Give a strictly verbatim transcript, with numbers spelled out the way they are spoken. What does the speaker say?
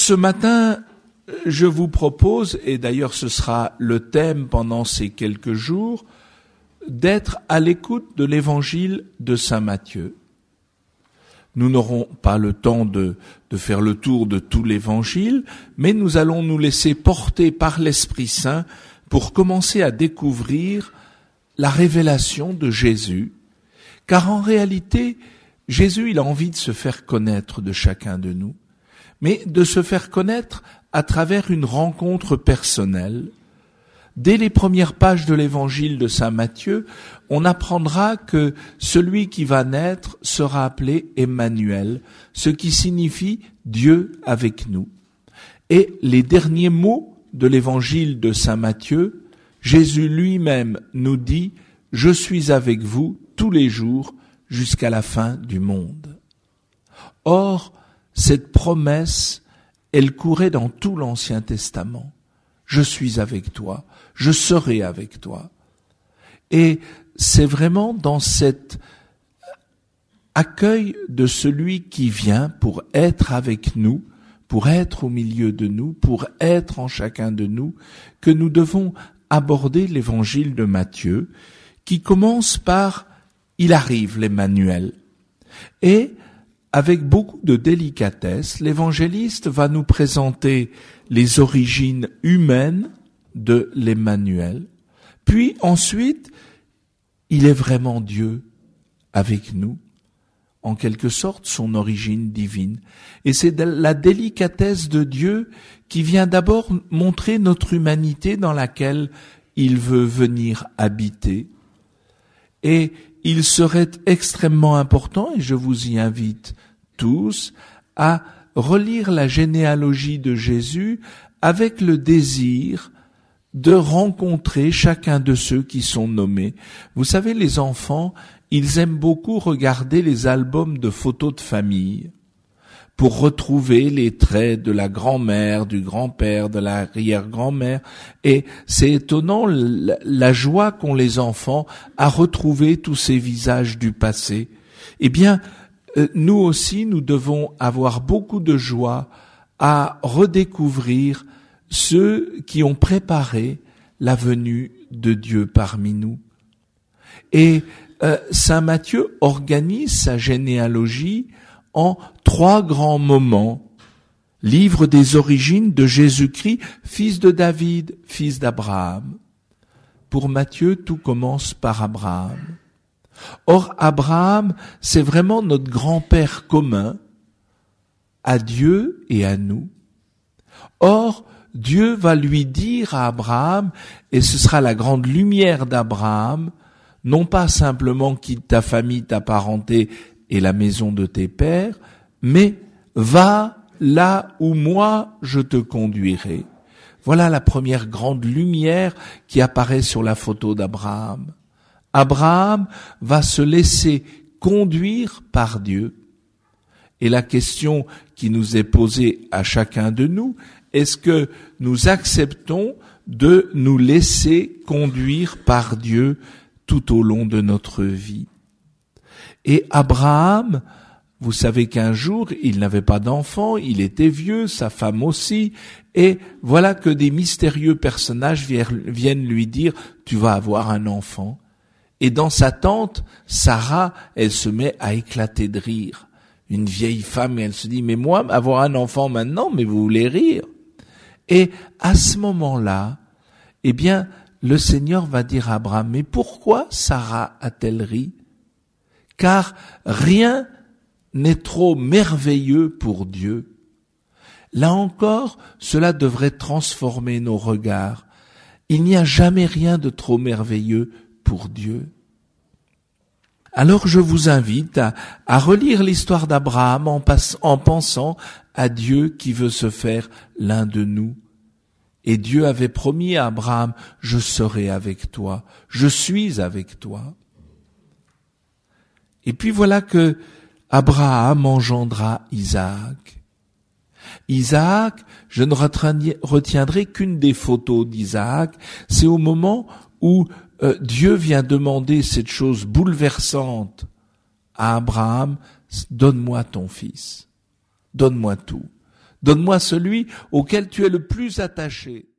ce matin, je vous propose, et d'ailleurs ce sera le thème pendant ces quelques jours, d'être à l'écoute de l'évangile de saint Matthieu. Nous n'aurons pas le temps de, de faire le tour de tout l'évangile, mais nous allons nous laisser porter par l'Esprit Saint pour commencer à découvrir la révélation de Jésus. Car en réalité, Jésus, il a envie de se faire connaître de chacun de nous, mais de se faire connaître à travers une rencontre personnelle. Dès les premières pages de l'évangile de saint Matthieu, on apprendra que celui qui va naître sera appelé Emmanuel, ce qui signifie Dieu avec nous. Et les derniers mots de l'évangile de saint Matthieu, Jésus lui-même nous dit « Je suis avec vous tous les jours jusqu'à la fin du monde ». Or, cette promesse, elle courait dans tout l'Ancien Testament. Je suis avec toi, je serai avec toi. Et c'est vraiment dans cet accueil de celui qui vient pour être avec nous, pour être au milieu de nous, pour être en chacun de nous, que nous devons aborder l'évangile de Matthieu, qui commence par « Il arrive l'Emmanuel ». Et avec beaucoup de délicatesse, l'évangéliste va nous présenter les origines humaines de l'Emmanuel. Puis ensuite, il est vraiment Dieu avec nous, en quelque sorte son origine divine. Et c'est la délicatesse de Dieu qui vient d'abord montrer notre humanité dans laquelle il veut venir habiter. Et il serait extrêmement important, et je vous y invite tous, à relire la généalogie de Jésus avec le désir de rencontrer chacun de ceux qui sont nommés. Vous savez, les enfants, ils aiment beaucoup regarder les albums de photos de famille pour retrouver les traits de la grand-mère, du grand-père, de l'arrière-grand-mère. Et c'est étonnant la, la joie qu'ont les enfants à retrouver tous ces visages du passé. Eh bien, euh, nous aussi, nous devons avoir beaucoup de joie à redécouvrir ceux qui ont préparé la venue de Dieu parmi nous. Et euh, saint Matthieu organise sa généalogie en trois grands moments. Livre des origines de Jésus-Christ, fils de David, fils d'Abraham. Pour Matthieu, tout commence par Abraham. Or, Abraham, c'est vraiment notre grand-père commun à Dieu et à nous. Or, Dieu va lui dire à Abraham, et ce sera la grande lumière d'Abraham, non pas simplement quitte ta famille, ta parenté et la maison de tes pères, mais va là où moi je te conduirai. Voilà la première grande lumière qui apparaît sur la photo d'Abraham. Abraham va se laisser conduire par Dieu. Et la question qui nous est posée à chacun de nous, est-ce que nous acceptons de nous laisser conduire par Dieu tout au long de notre vie? Et Abraham, vous savez qu'un jour, il n'avait pas d'enfant, il était vieux, sa femme aussi, et voilà que des mystérieux personnages viennent lui dire « tu vas avoir un enfant ». Et dans sa tente, Sarah, elle se met à éclater de rire. Une vieille femme, et elle se dit « mais moi, avoir un enfant maintenant, mais vous voulez rire ?» Et à ce moment-là, eh bien, le Seigneur va dire à Abraham « mais pourquoi Sarah a-t-elle ri ?» Car rien n'est trop merveilleux pour Dieu. Là encore, cela devrait transformer nos regards. Il n'y a jamais rien de trop merveilleux pour Dieu. Alors je vous invite à, à relire l'histoire d'Abraham en, passe, en pensant à Dieu qui veut se faire l'un de nous. Et Dieu avait promis à Abraham, je serai avec toi, je suis avec toi. Et puis voilà que Abraham engendra Isaac. Isaac, je ne retiendrai qu'une des photos d'Isaac, c'est au moment où euh, Dieu vient demander cette chose bouleversante à Abraham, donne-moi ton fils, donne-moi tout, Donne-moi celui auquel tu es le plus attaché.